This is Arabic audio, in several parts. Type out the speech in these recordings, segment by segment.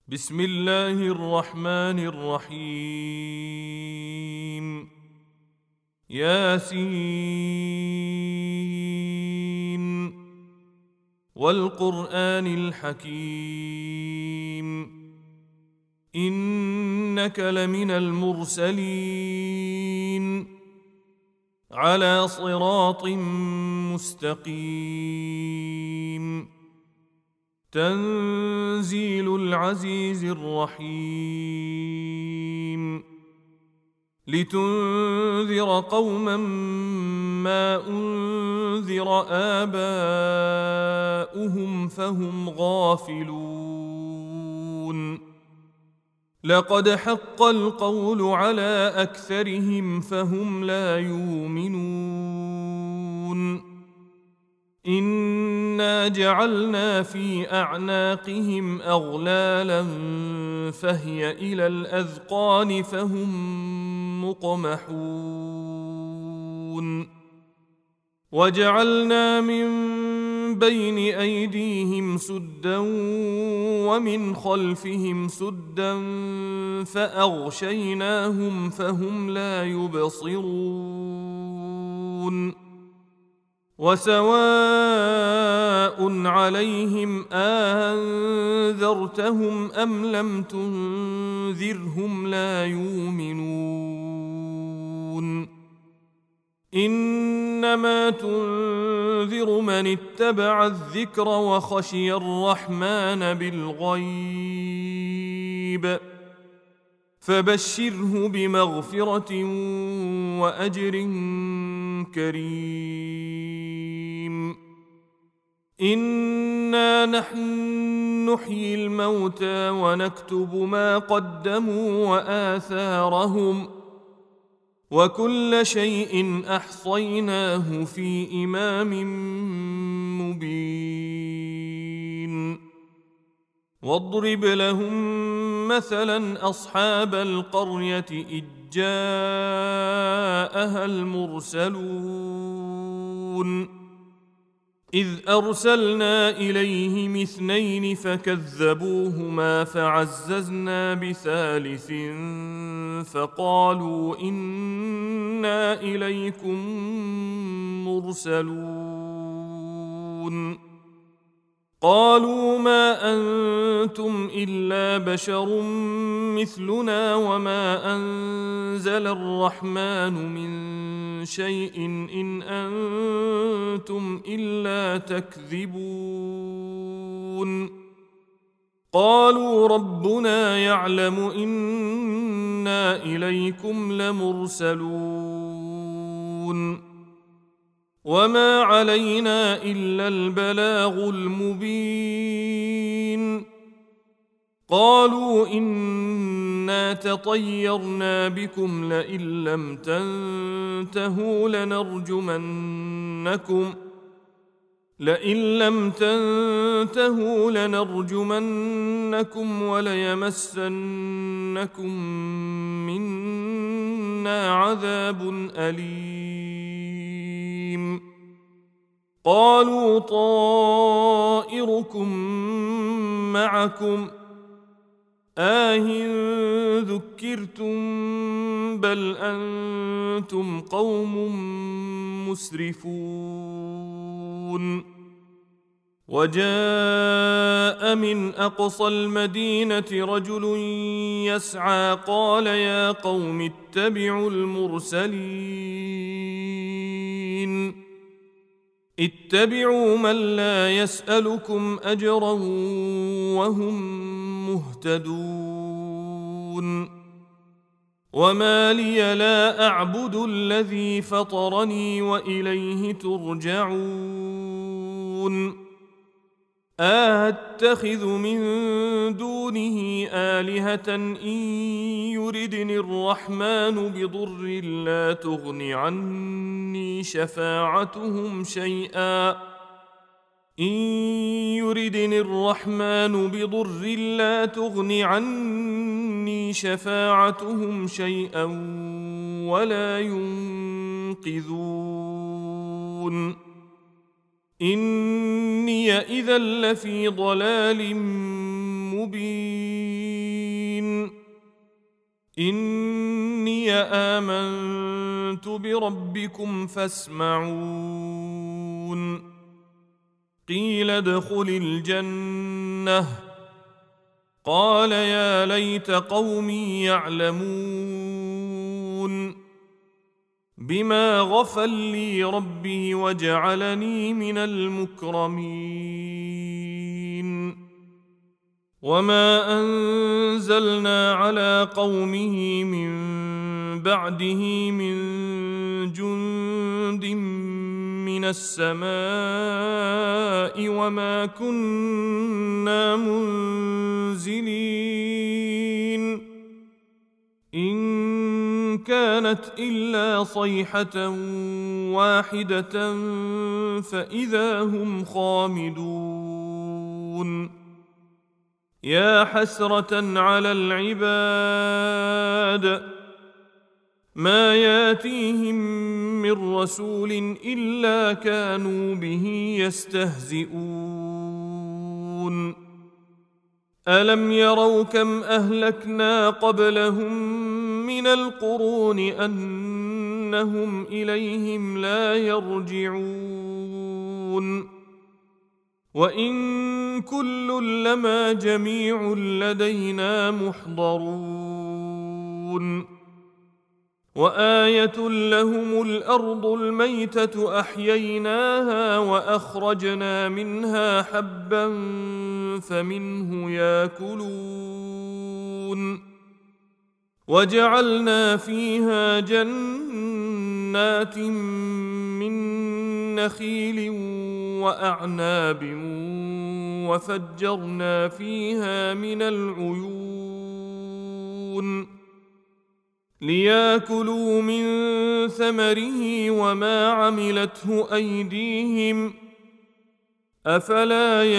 بسم الله الرحمن الرحيم. ياسين والقرآن الحكيم إنك لمن المرسلين على صراط مستقيم. تنزيل العزيز الرحيم. لتنذر قوما ما أنذر آباؤهم فهم غافلون. لقد حق القول على أكثرهم فهم لا يؤمنون. إنا جعلنا في أعناقهم أغلالا فهي إلى الأذقان فهم مقمحون. وجعلنا من بين أيديهم سدا ومن خلفهم سدا فأغشيناهم فهم لا يبصرون. وسواء عليهم أنذرتهم أم لم تنذرهم لا يؤمنون. إنما تنذر من اتبع الذكر وخشي الرحمن بالغيب فبشره بمغفرة وأجر كريم. إنا نحن نحيي الموتى ونكتب ما قدموا وآثارهم وكل شيء أحصيناه في إمام مبين. واضرب لهم مثلا أصحاب القرية إذ جاءها المرسلون إذ أرسلنا إليهم اثنين فكذبوهما فعززنا بثالث فقالوا إنا إليكم مرسلون. قالوا ما أنتم إلا بشر مثلنا وما أنزل الرحمن من شيء إن أنتم إلا تكذبون. قالوا ربنا يعلم إنا إليكم لمرسلون وما علينا إلا البلاغ المبين. قالوا إنا تطيرنا بكم لئن لم تنتهوا لنرجمنكم وليمسنكم منا عذاب أليم. قالوا طائركم معكم ذكرتم بل أنتم قوم مسرفون. وجاء من أقصى المدينة رجل يسعى قال يا قوم اتبعوا المرسلين اتبعوا من لا يسألكم أجرا وهم مهتدون. وما لي لا أعبد الذي فطرني وإليه ترجعون. أتخذ من دونه آلهة إن يردني الرحمن بضر لا تغن عني شفاعتهم شيئا إن يردني الرحمن بضر لا تغن عني شفاعتهم شيئا ولا ينقذون. إني إذا لفي ضلال مبين. إني آمنت بربكم فاسمعون قيل ادخل الجنة قال يا ليت قومي يعلمون بما غفر لي ربي وجعلني من المكرمين وما أنزلنا على قومه من بعده من جند من السماء وما كنا منزلين إن كانت إلا صيحة واحدة فإذا هم خامدون يا حسرة على العباد ما ياتيهم من رسول إلا كانوا به يستهزئون ألم يروا كم أهلكنا قبلهم من القرون أنهم إليهم لا يرجعون وإن كل لما جميع لدينا محضرون وآية لهم الأرض الميتة أحييناها وأخرجنا منها حبا فمنه ياكلون وجعلنا فيها جنات من نخيل وأعناب وفجرنا فيها من العيون ليأكلوا من ثمره وما عملته أيديهم أفلا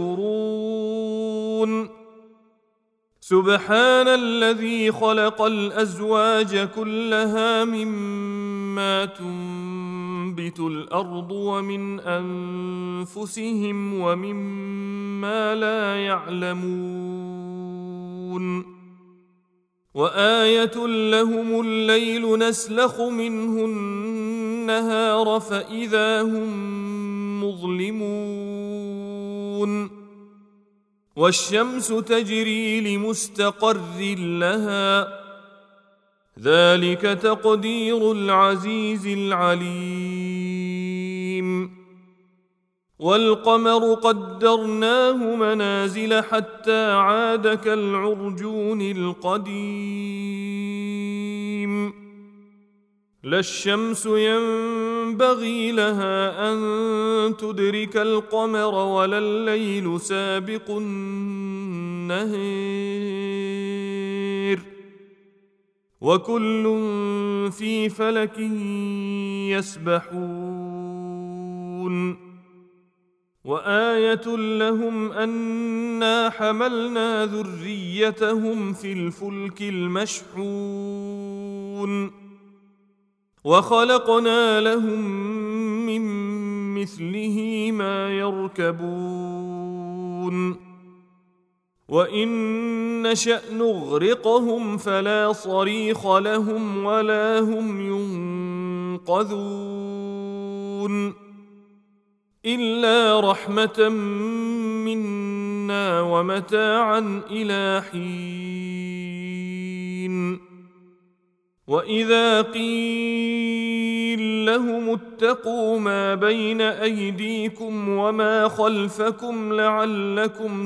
يشكرون سبحان الذي خلق الأزواج كلها مما تنبت الأرض ومن أنفسهم ومما لا يعلمون وآية لهم الليل نسلخ منه النهار فإذا هم مظلمون والشمس تجري لمستقر لها ذلك تقدير العزيز العليم والقمر قدرناه منازل حتى عاد كالعرجون القديم لا الشمس ينبغي لها أن تدرك القمر ولا الليل سابق النهار وكل في فلك يسبحون وآية لهم أنا حملنا ذريتهم في الفلك المشحون وخلقنا لهم من مثله ما يركبون وإن نشأ نغرقهم فلا صريخ لهم ولا هم ينقذون إلا رحمة منا ومتاعا إلى حين وإذا قيل لهم اتقوا ما بين أيديكم وما خلفكم لعلكم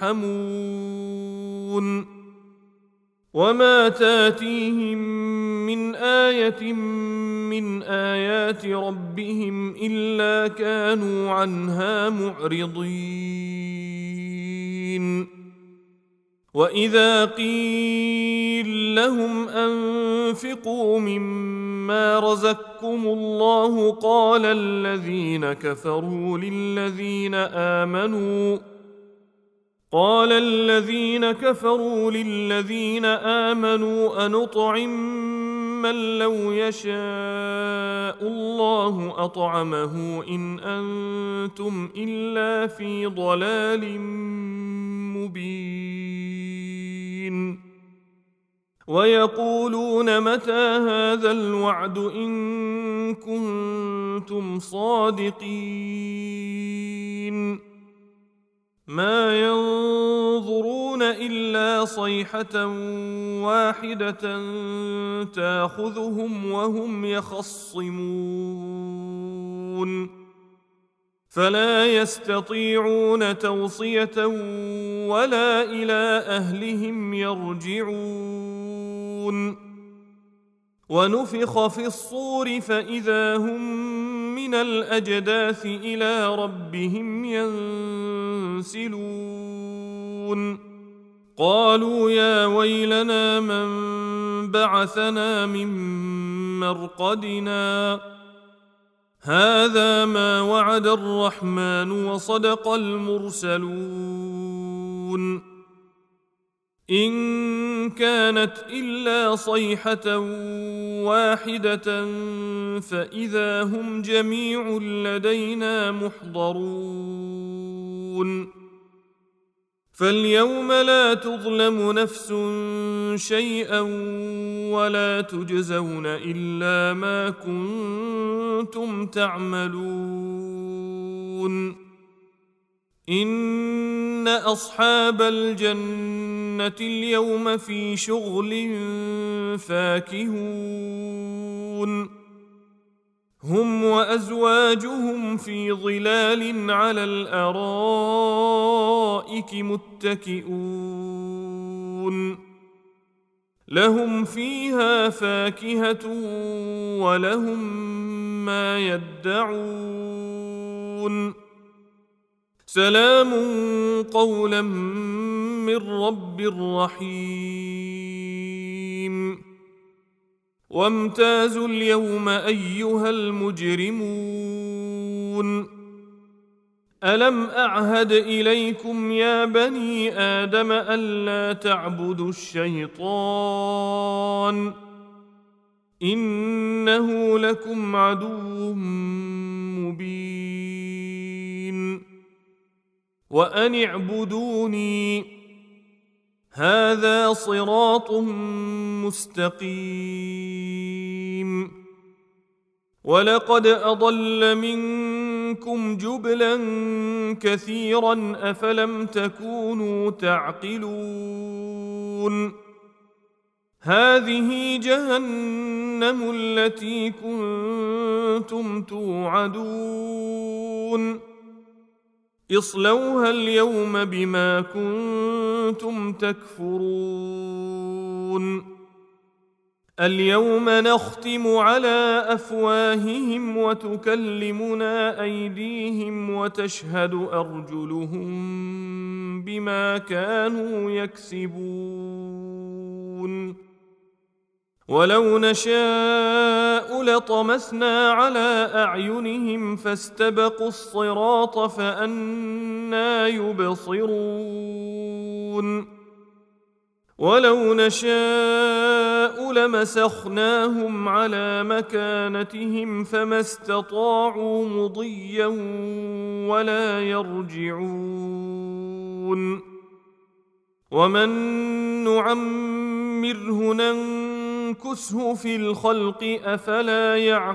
ترحمون وما تاتيهم من آية من آيات ربهم إلا كانوا عنها معرضين وإذا قيل لهم أنفقوا مما رزقكم الله قال الذين كفروا للذين آمنوا أنطعم من لو يشاء الله أطعمه إن أنتم إلا في ضلال مبين ويقولون متى هذا الوعد إن كنتم صادقين ما ينظرون إلا صيحة واحدة تأخذهم وهم يخصمون فلا يستطيعون توصية ولا إلى أهلهم يرجعون ونفخ في الصور فإذا هم من الأجداث إلى ربهم ينسلون قالوا يا ويلنا من بعثنا من مرقدنا هذا ما وعد الرحمن وصدق المرسلون إن كانت إلا صيحة واحدة فإذا هم جميع لدينا محضرون فاليوم لا تظلم نفس شيئا ولا تجزون إلا ما كنتم تعملون إن أصحاب الجنة اليوم في شغل فاكهون هم وأزواجهم في ظلال على الأرائك متكئون لهم فيها فاكهة ولهم ما يدعون سلام قولا من رب رحيم وامتازوا اليوم أيها المجرمون ألم أعهد إليكم يا بني آدم ألا تعبدوا الشيطان إنه لكم عدو مبين وأن اعبدوني هذا صراط مستقيم ولقد أضل منكم جبلا كثيرا أفلم تكونوا تعقلون هذه جهنم التي كنتم توعدون اصلوها اليوم بما كنتم تكفرون اليوم نختم على أفواههم وتكلمنا أيديهم وتشهد أرجلهم بما كانوا يكسبون ولو نشاء لطمسنا على أعينهم فاستبقوا الصراط فأنى يبصرون ولو نشاء لمسخناهم على مكانتهم فما استطاعوا مضيا ولا يرجعون ومن نعمره ننكسه في الخلق أفلا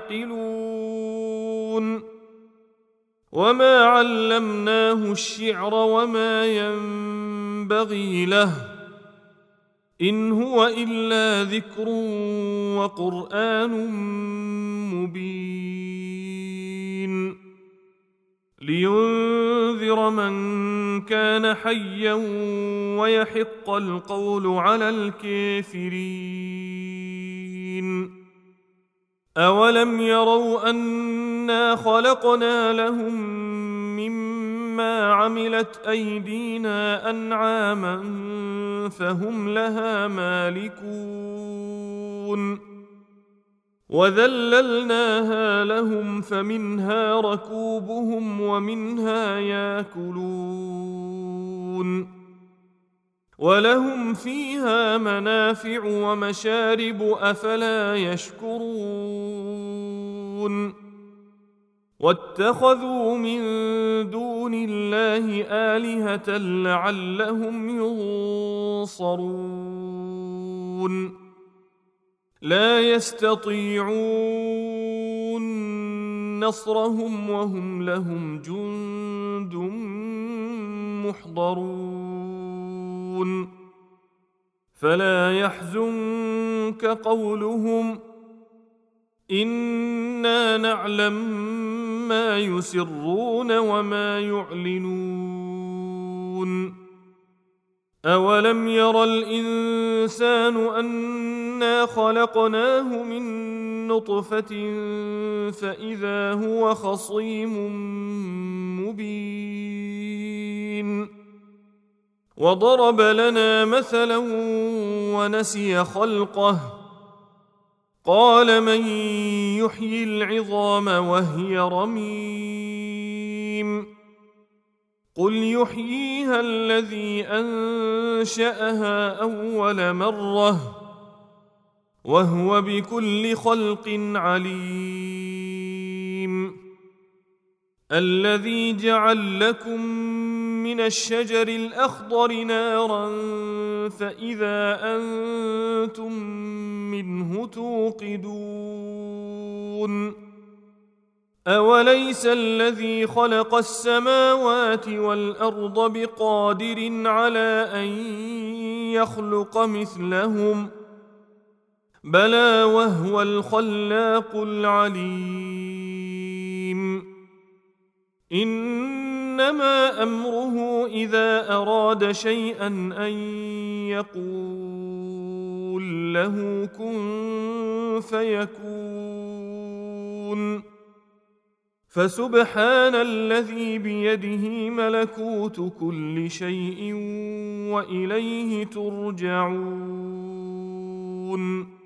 يعقلون وما علمناه الشعر وما ينبغي له إن هو إلا ذكر وقرآن مبين لينذر من كان حيا ويحق القول على الكافرين أولم يروا أنا خلقنا لهم مما عملت أيدينا أنعاما فهم لها مالكون وذللناها لهم فمنها ركوبهم ومنها ياكلون ولهم فيها منافع ومشارب أفلا يشكرون واتخذوا من دون الله آلهة لعلهم ينصرون لا يستطيعون نصرهم وهم لهم جند محضرون فلا يحزنك قولهم إنا نعلم ما يسرون وما يعلنون أولم ير الإنسان أنا خلقناه من نطفة فإذا هو خصيم مبين وضرب لنا مثلا ونسي خلقه قال من يحيي العظام وهي رميم قل يحييها الذي أنشأها أول مرة وهو بكل خلق عليم الذي جعل لكم من الشجر الأخضر نارا فإذا أنتم منه توقدون أوليس الذي خلق السماوات والأرض بقادر على أن يخلق مثلهم بلى وهو الخلاق العليم إنما أمره إذا أراد شيئا أن يقول له كن فيكون فسبحان الذي بيده ملكوت كل شيء وإليه ترجعون